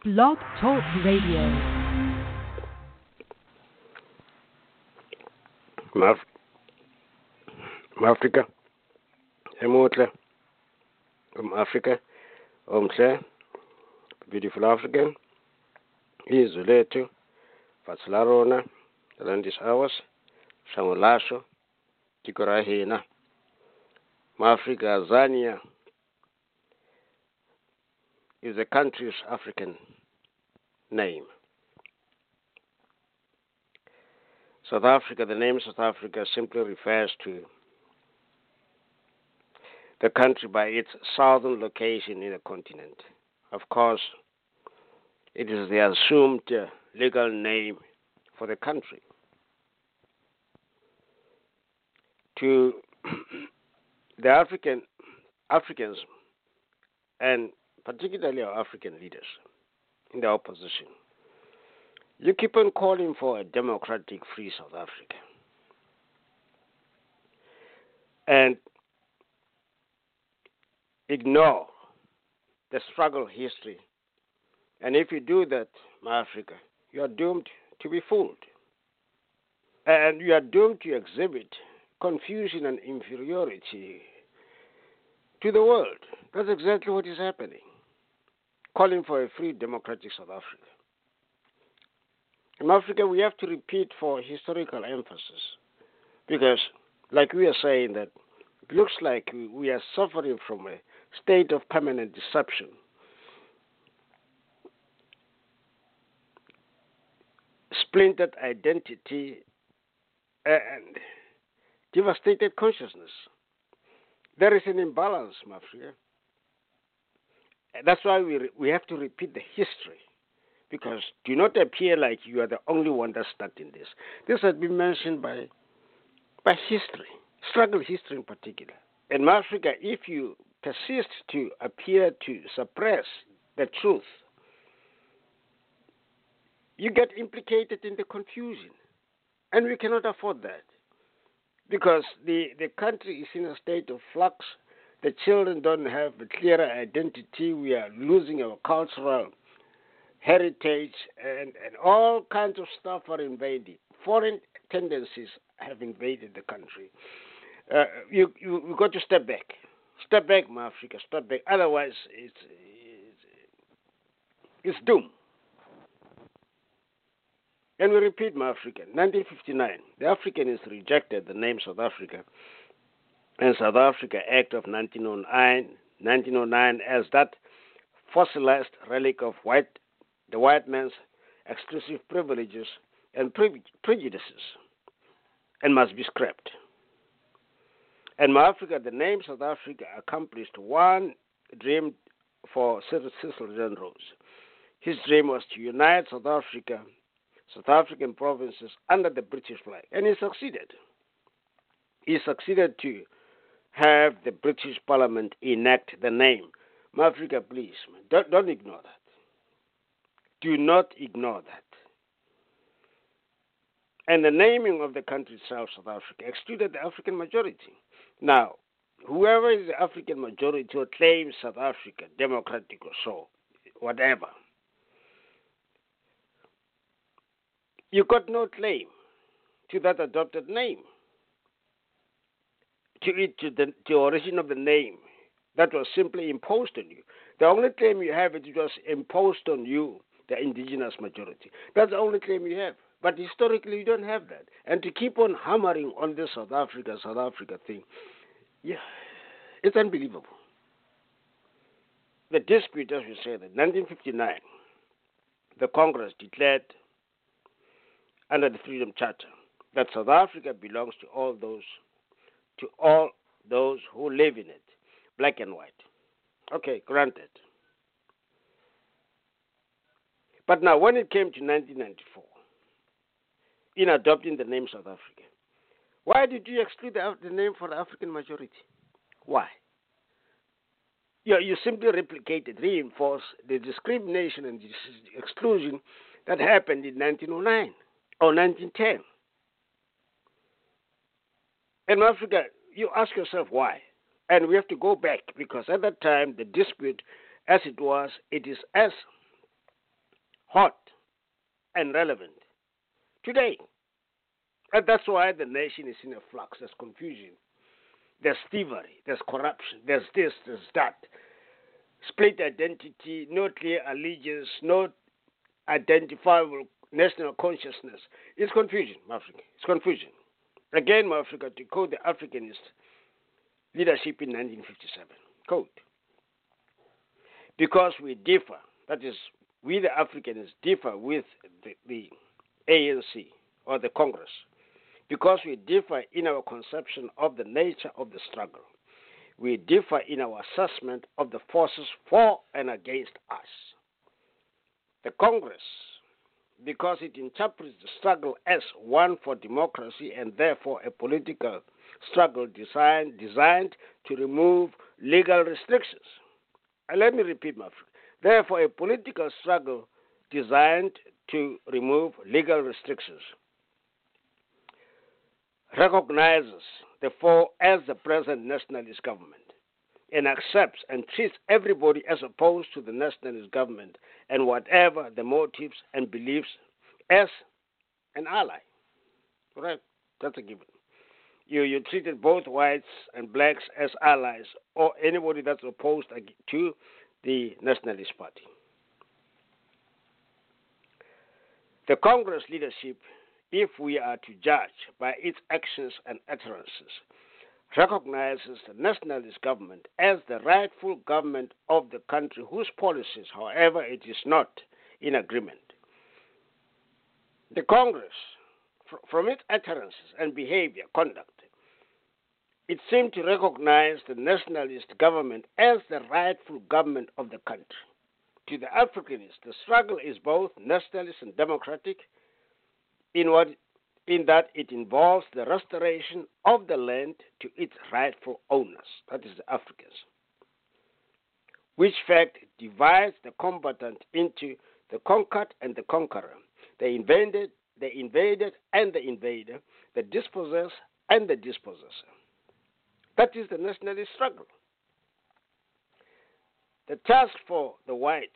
Blog Talk Radio. Africa, Emotle, Africa, Omtle, beautiful African, Izuletu, Fatslarona, Landis Hours, Shamulasho, Tikorahina, Africa, Zania is a country's African name. South Africa, the name South Africa simply refers to the country by its southern location in the continent. Of course, it is the assumed legal name for the country. To the Africans, and particularly our African leaders in the opposition, you keep on calling for a democratic, free South Africa. And ignore the struggle history. And if you do that, Africa, you are doomed to be fooled. And you are doomed to exhibit confusion and inferiority to the world. That's exactly what is happening. Calling for a free, democratic South Africa. In Africa, we have to repeat for historical emphasis because, like we are saying, that it looks like we are suffering from a state of permanent deception. Splintered identity and devastated consciousness. There is an imbalance, Africa. That's why we have to repeat the history. Because do not appear like you are the only one that's stuck in this. This has been mentioned by history, struggle history in particular. In Africa, if you persist to appear to suppress the truth, you get implicated in the confusion. And we cannot afford that. Because the country is in a state of flux. The children don't have a clearer identity. We are losing our cultural heritage, and all kinds of stuff are invaded. Foreign tendencies have invaded the country. You've got to step back. Step back, Africa, step back. Otherwise, it's doom. And we repeat, Africa, 1959, the Africans rejected the name South Africa and South Africa Act of 1909 as that fossilized relic of the white man's exclusive privileges and prejudices, and must be scrapped. And Africa, the name South Africa accomplished one dream for Cecil Rhodes. His dream was to unite South African provinces under the British flag, and he succeeded. He succeeded to have the British Parliament enact the name. Africa, please, don't ignore that. Do not ignore that. And the naming of the country itself, South Africa, excluded the African majority. Now, whoever is the African majority or claims South Africa, democratic or so, whatever, you got no claim to that adopted name, to the origin of the name that was simply imposed on you. The only claim you have is it was imposed on you, the indigenous majority. That's the only claim you have. But historically, you don't have that. And to keep on hammering on this South Africa thing, yeah, it's unbelievable. The dispute, as we said, in 1959, the Congress declared under the Freedom Charter that South Africa belongs to all those who live in it, black and white. Okay, granted. But now, when it came to 1994, in adopting the name South Africa, why did you exclude the name for the African majority? Why? You simply replicated, reinforced the discrimination and exclusion that happened in 1909 or 1910. In Africa, you ask yourself why. And we have to go back because at that time, the dispute, as it is as hot and relevant today. And that's why the nation is in a flux. There's confusion, there's thievery, there's corruption, there's this, there's that. Split identity, no clear allegiance, no identifiable national consciousness. It's confusion, Africa. It's confusion. Again, Africa, to quote the Africanist leadership in 1957, quote, because we differ, that is, we the Africans differ with the ANC or the Congress, because we differ in our conception of the nature of the struggle. We differ in our assessment of the forces for and against us. The Congress, because it interprets the struggle as one for democracy and therefore a political struggle designed to remove legal restrictions. And let me repeat my phrase. Therefore, a political struggle designed to remove legal restrictions recognizes the four as the present nationalist government and accepts and treats everybody as opposed to the nationalist government and whatever the motives and beliefs as an ally. Right? That's a given. You treated both whites and blacks as allies or anybody that's opposed to the Nationalist Party. The Congress leadership, if we are to judge by its actions and utterances, recognizes the nationalist government as the rightful government of the country whose policies, however, it is not in agreement. The Congress, from its utterances and behavior, conduct, it seemed to recognize the nationalist government as the rightful government of the country. To the Africanists, the struggle is both nationalist and democratic in that it involves the restoration of the land to its rightful owners, that is the Africans, which fact divides the combatant into the conquered and the conqueror, the invaded and the invader, the dispossessed and the dispossessor. That is the nationalist struggle. The task for the whites,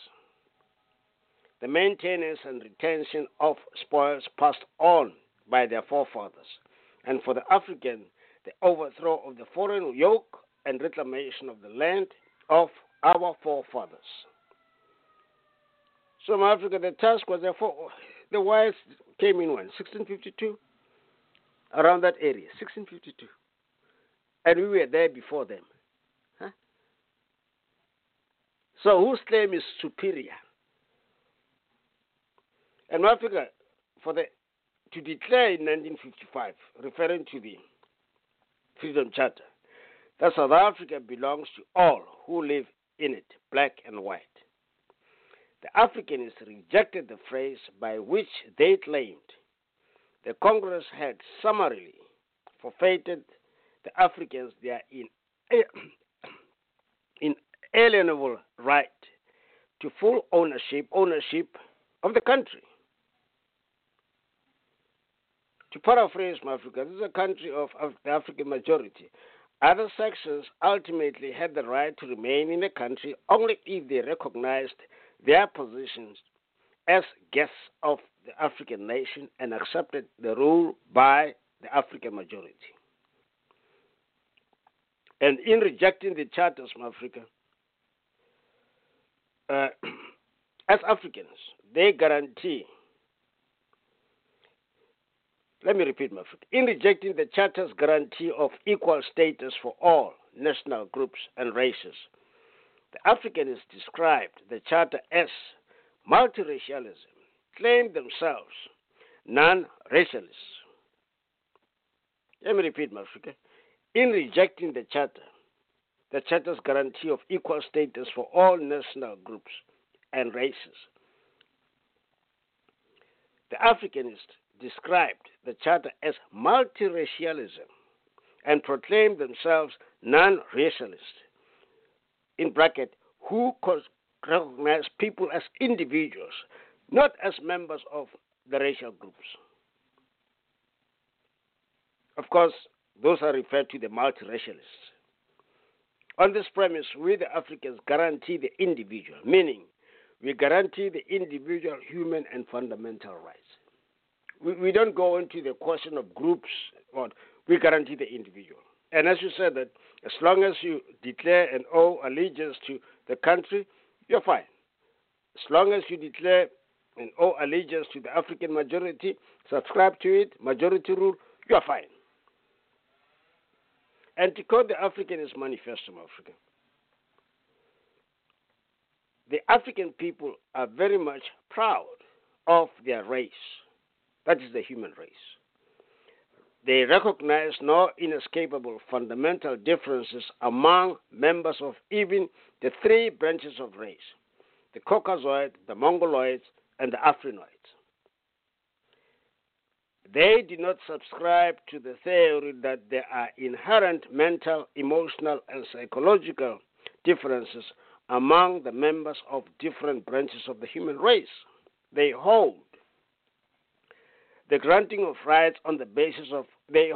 the maintenance and retention of spoils passed on by their forefathers, and for the African, the overthrow of the foreign yoke and reclamation of the land of our forefathers. So in Africa, the task was the whites came in when? 1652? Around that area, 1652. And we were there before them. Huh? So whose claim is superior? And Africa, to declare in 1955, referring to the Freedom Charter, that South Africa belongs to all who live in it, black and white. The Africanists rejected the phrase by which they claimed the Congress had summarily forfeited the Africans their inalienable right to full ownership of the country. To paraphrase Africa, this is a country of the African majority. Other sections ultimately had the right to remain in the country only if they recognized their positions as guests of the African nation and accepted the rule by the African majority. And in rejecting the charters from Africa, as Africans, they guarantee, let me repeat my friend, in rejecting the charter's guarantee of equal status for all national groups and races, the Africanists described the charter as multiracialism, claimed themselves non-racialists. Let me repeat my friend. In rejecting the charter's guarantee of equal status for all national groups and races, the Africanists described the charter as multiracialism and proclaimed themselves non-racialists, in bracket, who recognize people as individuals, not as members of the racial groups. Of course, those are referred to the multiracialists. On this premise, we the Africans guarantee the individual, meaning We guarantee the individual human and fundamental rights. We don't go into the question of groups, but we guarantee the individual. And as you said, that as long as you declare and owe allegiance to the country, you're fine. As long as you declare and owe allegiance to the African majority, subscribe to it, majority rule, you're fine. And to quote the Africanist Manifesto of Africa, the African people are very much proud of their race. That is the human race. They recognize no inescapable fundamental differences among members of even the three branches of race: the Caucasoid, the Mongoloids, and the Afrinoids. They do not subscribe to the theory that there are inherent mental, emotional, and psychological differences among the members of different branches of the human race. They hold the granting of rights on the basis of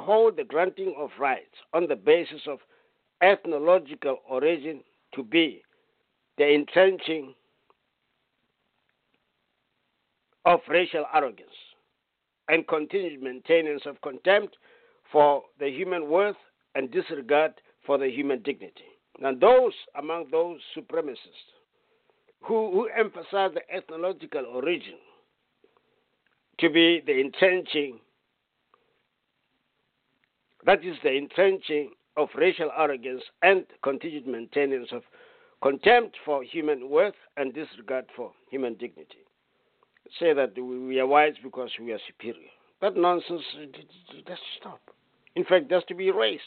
ethnological origin to be the entrenching of racial arrogance and continued maintenance of contempt for the human worth and disregard for the human dignity. Now, those among those supremacists who emphasize the ethnological origin to be the entrenching, that is the entrenching of racial arrogance and continued maintenance of contempt for human worth and disregard for human dignity, say that we are wise because we are superior. That nonsense has to stop. In fact, it has to be erased.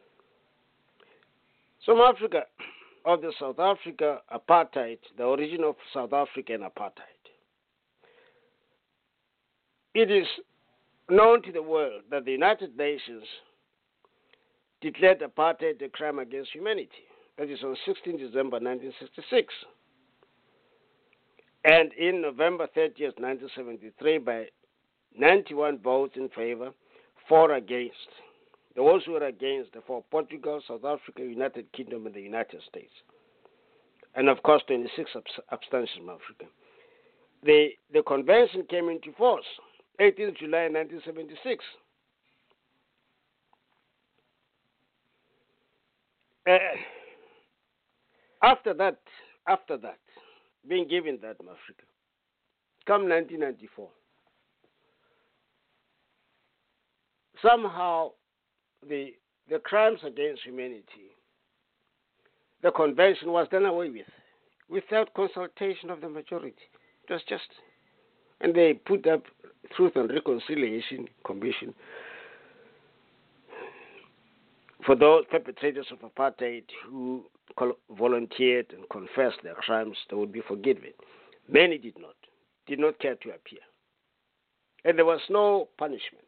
Some Africa, of the South Africa apartheid, the origin of South African apartheid. It is known to the world that the United Nations declared apartheid a crime against humanity. That is on 16 December 1966. And in November 30th, 1973, by 91 votes in favor, 4 against. Those who were against are for Portugal, South Africa, United Kingdom, and the United States. And of course, 26 abstentions from Africa. The convention came into force 18th July 1976. After that, being given that in Africa, come 1994, somehow the crimes against humanity, the convention was done away with, without consultation of the majority. It was just, and they put up Truth and Reconciliation Commission for those perpetrators of apartheid who volunteered and confessed their crimes. They would be forgiven. Many did not care to appear. And there was no punishment.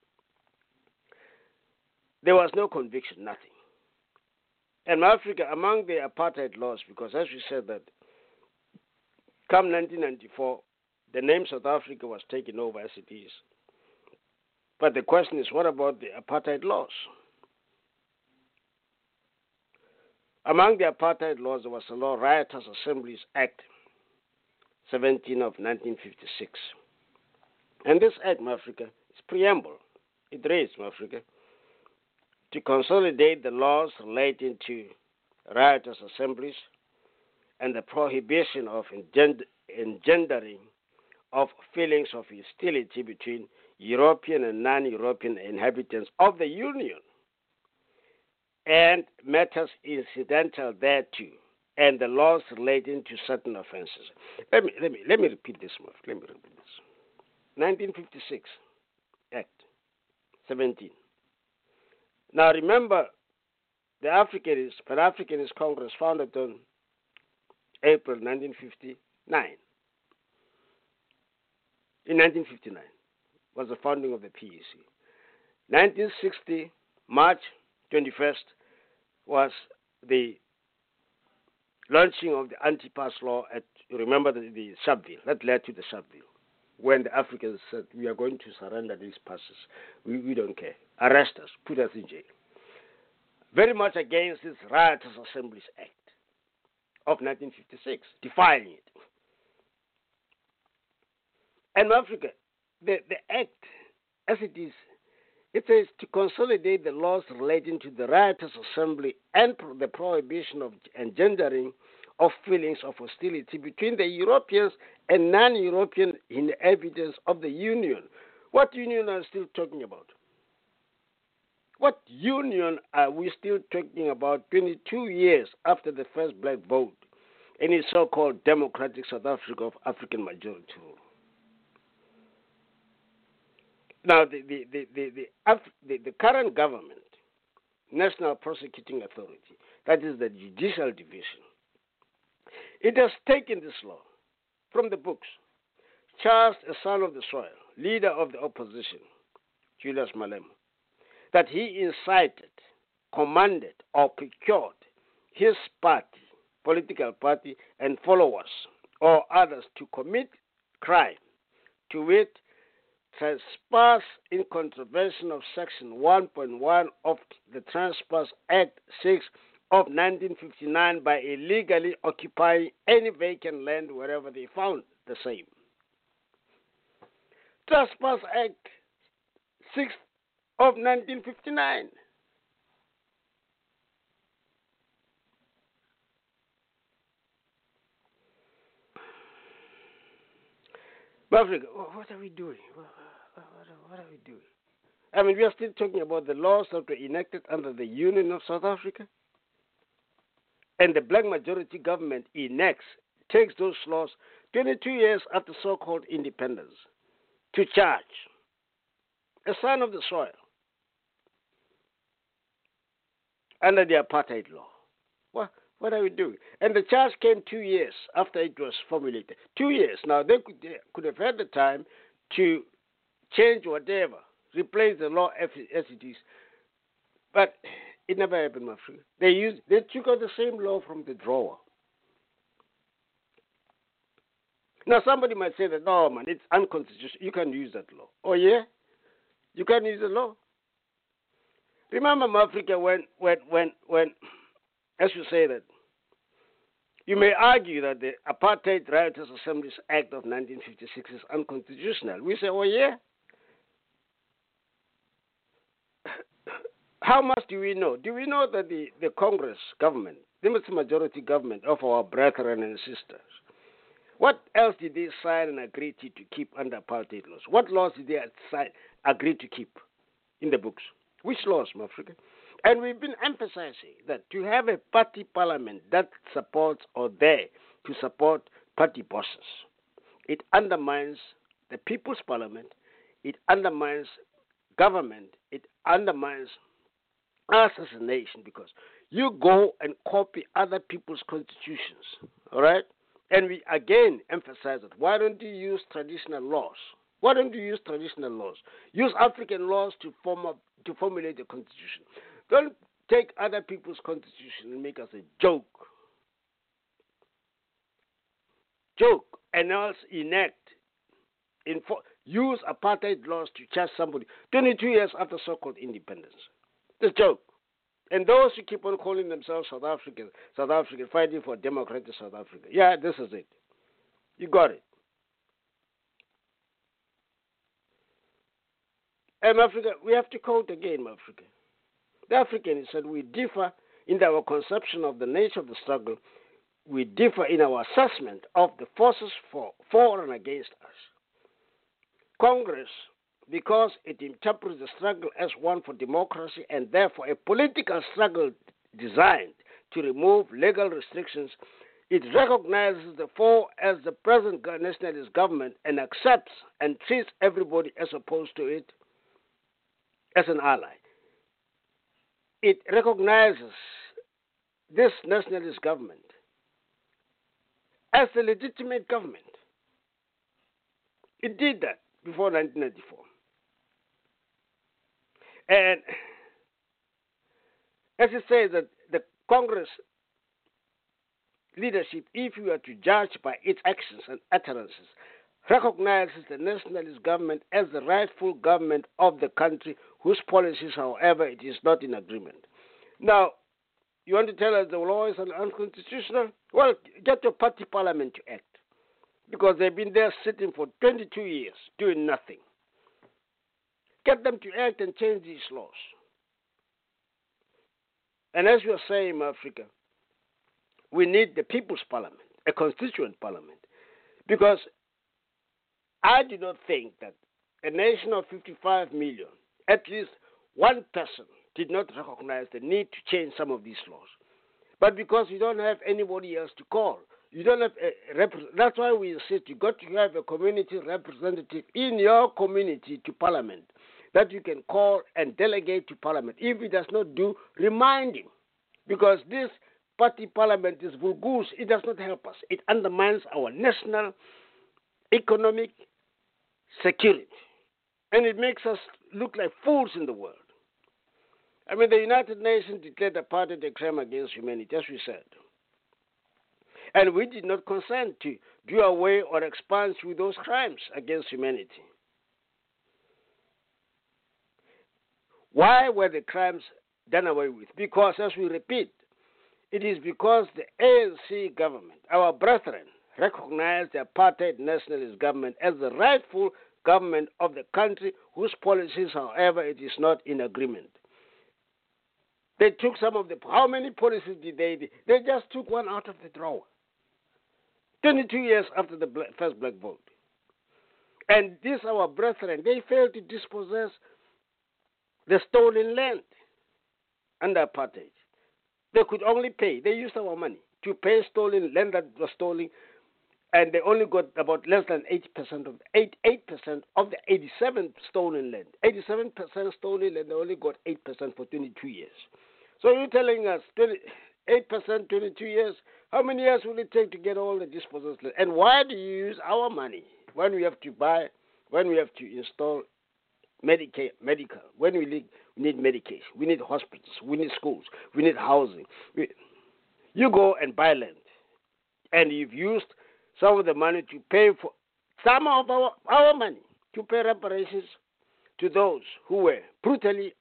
There was no conviction, nothing. And Africa, among the apartheid laws, because as we said that, come 1994, the name South Africa was taken over as it is. But the question is, what about the apartheid laws? Among the apartheid laws, there was the law Riotous Assemblies Act 17 of 1956. And this act, Africa, is preamble. It reads, Africa, to consolidate the laws relating to riotous assemblies and the prohibition of engendering of feelings of hostility between European and non-European inhabitants of the Union and matters incidental thereto, and the laws relating to certain offenses. Let me repeat this. 1956 Act 17. Now remember, the Pan-Africanist Congress founded on April 1959. In 1959 was the founding of the PEC. 1960, March 21st, was the launching of the anti-pass law at, you remember the Sharpeville, that led to the Sharpeville, when the Africans said, we are going to surrender these passes. We don't care. Arrest us, put us in jail. Very much against this Riotous Assemblies Act of 1956, defying it. And Africa, the act, as it is, it says to consolidate the laws relating to the riotous assembly and the prohibition of engendering of feelings of hostility between the Europeans and non-European inhabitants of the Union. What union are we still talking about? What union are we still talking about 22 years after the first black vote in its so-called democratic South Africa of African majority rule? Now, the current government, National Prosecuting Authority, that is the Judicial Division, it has taken this law from the books, charged a son of the soil, leader of the opposition, Julius Malema, that he incited, commanded, or procured his party, political party, and followers or others to commit crime, to wit, trespass in contravention of Section 1.1 of the Trespass Act 6 of 1959 by illegally occupying any vacant land wherever they found the same. Trespass Act 6 of 1959. Africa, what are we doing? What are we doing? I mean, we are still talking about the laws that were enacted under the Union of South Africa. And the black majority government takes those laws 22 years after so-called independence to charge a son of the soil under the apartheid law. What are we doing? And the charge came 2 years after it was formulated. 2 years. Now, they could have had the time to change whatever, replace the law as it is. But it never happened, my friend. They took out the same law from the drawer. Now, somebody might say that, no, man, it's unconstitutional. You can't use that law. Oh, yeah? You can't use the law? Remember, Africa, when, as you say that, you may argue that the Apartheid Riotous Assemblies Act of 1956 is unconstitutional. We say, oh, yeah? How much do we know? Do we know that the Congress government, the majority government of our brethren and sisters, what else did they sign and agree to keep under apartheid laws? What laws did they agree to keep in the books? Which laws, Africa? And we've been emphasizing that to have a party parliament that supports or there to support party bosses, it undermines the people's parliament, it undermines government, it undermines us as a nation, because you go and copy other people's constitutions, all right? And we again emphasize that. Why don't you use traditional laws? Why don't you use traditional laws? Use African laws to formulate a constitution. Don't take other people's constitution and make us a joke. And else use apartheid laws to charge somebody 22 years after so-called independence. It's a joke. And those who keep on calling themselves South African, fighting for democratic South Africa. Yeah, this is it. You got it. And Africa, we have to quote again, Africa. The Africans said we differ in our conception of the nature of the struggle. We differ in our assessment of the forces for and against us. Congress, because it interprets the struggle as one for democracy and therefore a political struggle designed to remove legal restrictions, it recognizes the four as the present nationalist government and accepts and treats everybody as opposed to it as an ally. It recognizes this nationalist government as a legitimate government. It did that before 1994. And as it says that the Congress leadership, if you are to judge by its actions and utterances, recognizes the nationalist government as the rightful government of the country, whose policies, however, it is not in agreement. Now, you want to tell us the law is unconstitutional? Well, get your party parliament to act. because they've been there sitting for 22 years doing nothing. Get them to act and change these laws. And as we are saying in Africa, we need the People's Parliament, a constituent parliament, because I do not think that a nation of 55 million, at least one person did not recognize the need to change some of these laws. But because you don't have anybody else to call, you don't have that's why we insist you got to have a community representative in your community to parliament that you can call and delegate to parliament. If he does not do, remind him. Because this party parliament is vulgus. It does not help us. It undermines our national economic security. And it makes us look like fools in the world. I mean, the United Nations declared apartheid a crime against humanity, as we said. And we did not consent to do away or expand with those crimes against humanity. Why were the crimes done away with? Because, as we repeat, it is because the ANC government, our brethren, recognized the apartheid nationalist government as the rightful government of the country whose policies, however, it is not in agreement. They took some of the, how many policies did they do? They just took one out of the drawer. 22 years after the first black vote. And these, our brethren, they failed to dispossess the stolen land under apartheid. They could only pay. They used our money to pay stolen land that was stolen, and they only got about less than 8% of 8% of the 87 stolen land. 87% stolen land, they only got 8% for 22 years. So you're telling us 8%, 22 years. How many years will it take to get all the dispossessed land? And why do you use our money when we have to buy, when we have to install medical, when we need medication, we need hospitals, we need schools, we need housing. You go and buy land, and you've used some of the money to pay for some of our money to pay reparations to those who were brutally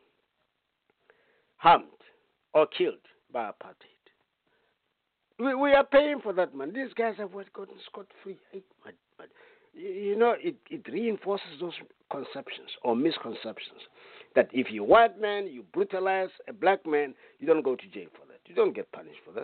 harmed or killed by apartheid. We are paying for that money. These guys have gotten scot-free. You know, it reinforces those conceptions or misconceptions that if you're a white man, you brutalize a black man, you don't go to jail for that. You don't get punished for that.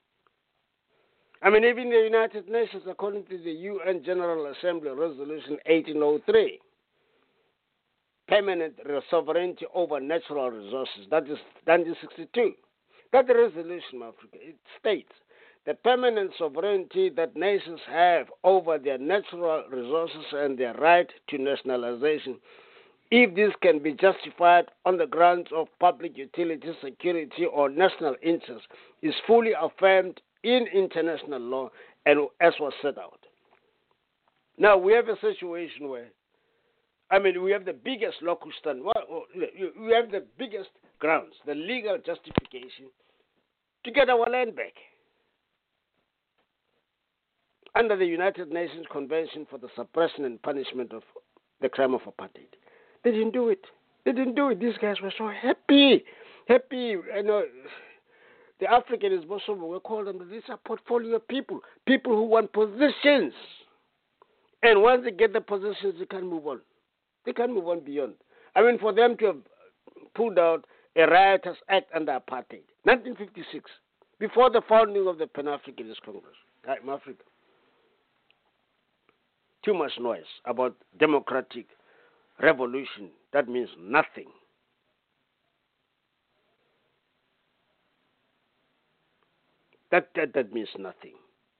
I mean, even the United Nations, according to the UN General Assembly Resolution 1803, permanent sovereignty over natural resources, that is 1962. That resolution, Africa, it states the permanent sovereignty that nations have over their natural resources and their right to nationalization, if this can be justified on the grounds of public utility, security, or national interest, is fully affirmed in international law and as was set out. Now, we have a situation where, I mean, we have the biggest locus standi. We have the biggest grounds, the legal justification to get our land back. Under the United Nations Convention for the Suppression and Punishment of the Crime of Apartheid. They didn't do it. They didn't do it. These guys were so happy. Happy. You know, the Africans were called them, these are portfolio people. People who want positions. And once they get the positions, they can't move on. They can't move on beyond. I mean, for them to have pulled out a riotous act under apartheid, 1956, before the founding of the Pan-Africanist Congress, right, in Africa. Too much noise about democratic revolution. That means nothing. That means nothing.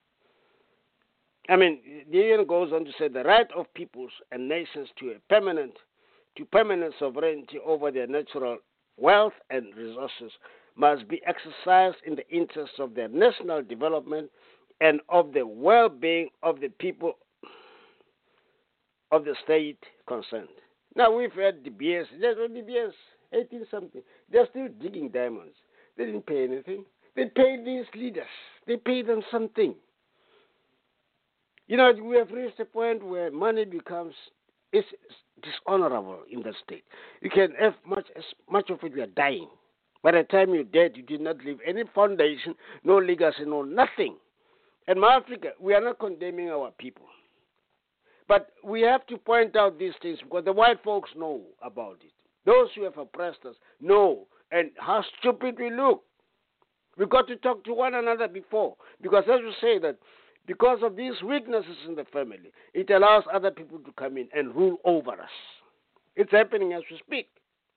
I mean, the UN goes on to say the right of peoples and nations to permanent sovereignty over their natural wealth and resources must be exercised in the interests of their national development and of the well-being of the people of the state concerned. Now, we've had De Beers, 18-something. They're still digging diamonds. They didn't pay anything. They paid these leaders. They paid them something. You know, we have reached a point where money becomes dishonorable in the state. You can have much of it, you are dying. By the time you're dead, you did not leave any foundation, no legacy, no nothing. And Africa, we are not condemning our people. But we have to point out these things because the white folks know about it. Those who have oppressed us know and how stupid we look. We've got to talk to one another before. Because as we say that, because of these weaknesses in the family, it allows other people to come in and rule over us. It's happening as we speak.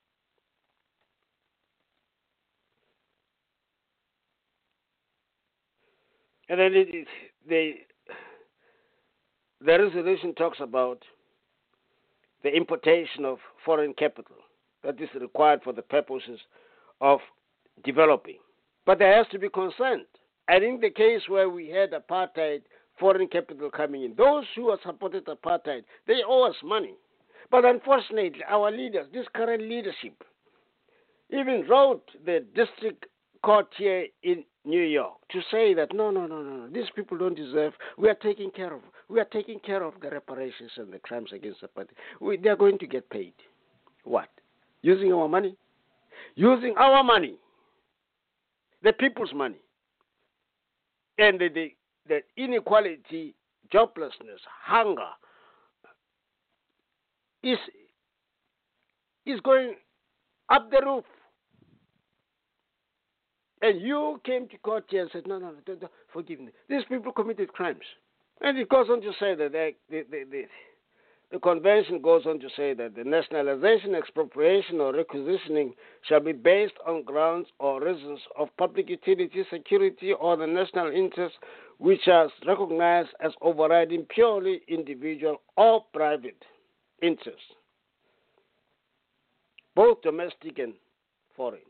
And then the resolution talks about the importation of foreign capital that is required for the purposes of developing. But there has to be consent. And in the case where we had apartheid, foreign capital coming in, those who have supported apartheid, they owe us money. But unfortunately, our leaders, this current leadership, even wrote the district court here in New York to say that no, these people don't deserve. We are taking care of the reparations and the crimes against the party. They are going to get paid. What? Using our money? Using our money, the people's money, and the inequality, joblessness, hunger is going up the roof. And you came to court here and said, no, don't, forgive me. These people committed crimes. And it goes on to say that the convention goes on to say that the nationalization, expropriation, or requisitioning shall be based on grounds or reasons of public utility, security, or the national interest, which are recognized as overriding purely individual or private interests, both domestic and foreign.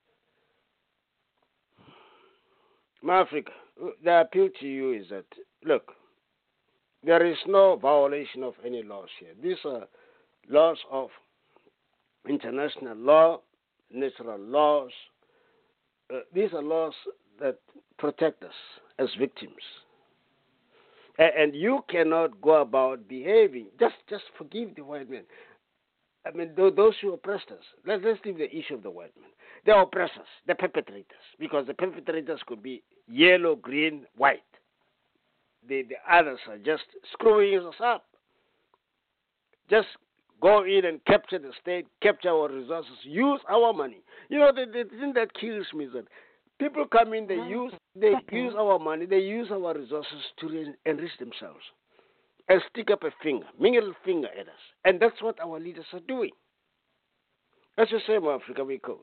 Africa, the appeal to you is that, look, there is no violation of any laws here. These are laws of international law, natural laws. These are laws that protect us as victims. And you cannot go about behaving. Just forgive the white man. I mean, those who oppressed us. Let's leave the issue of the white man. The oppressors, the perpetrators, because the perpetrators could be yellow, green, white. The others are just screwing us up. Just go in and capture the state, capture our resources, use our money. You know, the thing that kills me is that people come in, they use our money, they use our resources to enrich themselves and stick up a finger, middle finger at us. And that's what our leaders are doing. As you say, Africa, we code.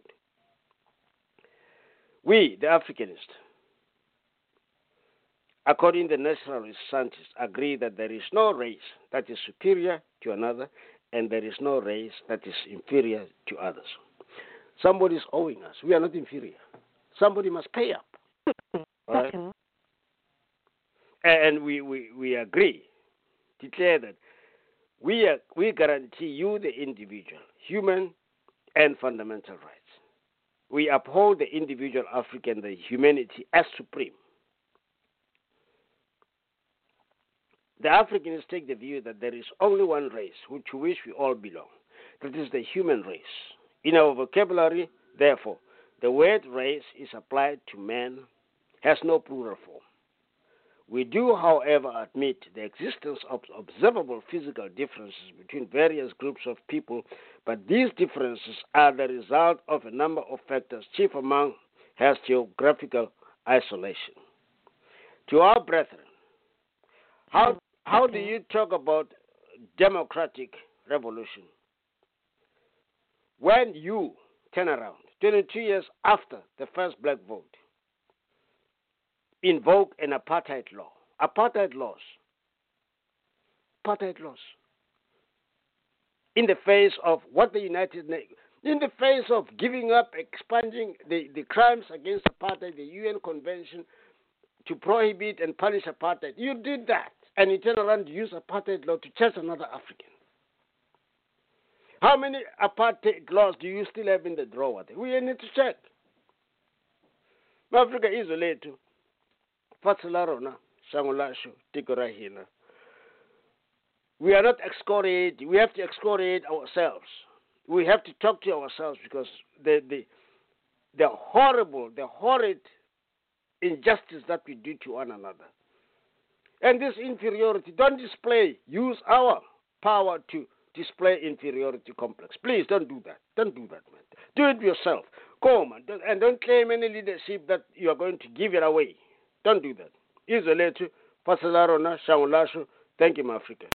We, the Africanists, according to naturalist scientists, agree that there is no race that is superior to another, and there is no race that is inferior to others. Somebody is owing us. We are not inferior. Somebody must pay up. Right? And we agree, declare that we guarantee you the individual, human, and fundamental rights. We uphold the individual African, the humanity as supreme. The Africans take the view that there is only one race to which we all belong. That is the human race. In our vocabulary, therefore, the word race is applied to man, has no plural form. We do, however, admit the existence of observable physical differences between various groups of people, but these differences are the result of a number of factors, chief among has geographical isolation. To our brethren, how do you talk about democratic revolution when you turn around 22 years after the first black vote, invoke an apartheid law, apartheid laws, in the face of what the United Nations, in the face of giving up, expunging the crimes against apartheid, the UN Convention to prohibit and punish apartheid. You did that, and you turn around to use apartheid law to charge another African. How many apartheid laws do you still have in the drawer? We need to check. Africa is related to Fatsalarona, Sangolasho, Tikorahina. We are not excoriated. We have to excoriate ourselves. We have to talk to ourselves because the horrid injustice that we do to one another And this inferiority, don't display. Use our power to display inferiority complex. Please don't do that. Don't do that, man. Do it yourself. Go, man. And don't claim any leadership that you are going to give it away. Don't do that. Izoletu, Fasalarona, Shaulashu. Thank you, my Africa.